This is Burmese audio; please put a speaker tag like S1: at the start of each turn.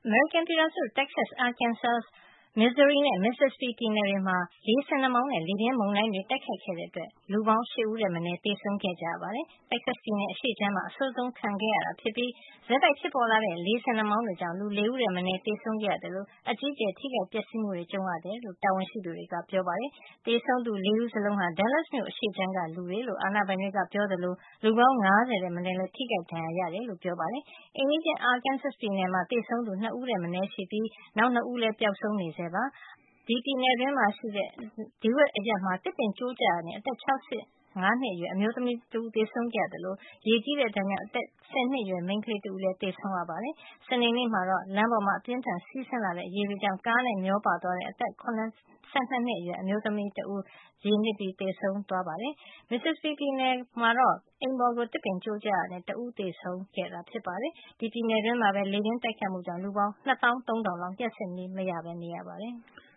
S1: အမေရိကန်ပြည်ထောင်စု Texas, Arkansas, Missouri နဲ့ Mississippi ပြည်နယ်တွေမှာ လေဆင်နှာမောင်းနဲ့ လေပြင်းမုန်တိုင်းတွေ တိုက်ခတ်ခဲ့တဲ့အတွက် လူပေါင်း 8 ဦးထက်မနည်း သေဆုံးခဲ့ကြရပါတယ်။ Texas ပြည်နယ် အရှေ့ခြမ်းမှာ အဆိုးဆုံးခံခဲ့ရတာဖြစ်ပြီး ဆက်တိုက်ဖြစ်ပေါ်လာတဲ့ လေဆင်နှာမောင်းတွေကြောင့် လူ 4 ဦးထက်မနည်း သေဆုံးခဲ့ရသလို အကြီးအကျယ် ထိခိုက်ပျက်စီးမှုတွေ ကြုံခဲ့ရတယ်လို့ တာဝန်ရှိသူတွေက ပြောပါတယ်။ သေဆုံးသူ 4 ဦးစလုံးဟာ Dallas မြို့ အရှေ့ခြမ်းက လူတွေလို့ အာဏာပိုင်တွေက ပြောသလို လူပေါင်း ၅၀ ထက်မနည်းလည်း ထိခိုက်ဒဏ်ရာရတယ်လို့ ပြောပါတယ်။ အိမ်နီးချင်း Arkansas ပြည်နယ်မှာ သေဆုံးသူ 2 ဦးထက်မနည်းရှိပြီး နောက် 2 ဦးလည်း ပျောက်ဆုံးနေဆဲဖြစ်ပါတယ်။ ဒီပြည်နယ်တွင်းရှိ DeWitt အရပ်မှာ သစ်ပင်ကျိုးကျရာကနေ အသက် ၆၅ နှစ်အရွယ် အမျိုးသမီးတဦး သေဆုံးခဲ့ရသလို ရေကြီးတဲ့ဒဏ်ကြောင့် အသက် 10 နှစ်အရွယ် မိန်းကလေးတဦးလည်း သေဆုံးခဲ့ရပါတယ်။ စနေနေ့မှာတော့ လမ်းပေါ်မှာ အပြင်းအထန် စီးဆင်းလာတဲ့ ရေတွေကြောင့် ကားနဲ့မျောပါသွားတဲ့ အသက် ၇၂ နှစ်အရွယ် အမျိုးသမီးတဦး ရေနစ်ပြီး သေဆုံးသွားပါတယ်။ Mississippi ပြည်နယ်မှာတော့ အိမ်ပေါ် သစ်ပင်ကျိုးကျရာကနေ တဦးသေဆုံးခဲ့တာ ဖြစ်ပါတယ်။ ဒီပြည်နယ်တွင်းမှာပဲ လေပြင်းတိုက်ခတ်မှုကြောင့် လူပေါင်း ၂၃,၀၀၀ လောက် လျှပ်စစ်မီးမရပဲ နေရပါတယ်။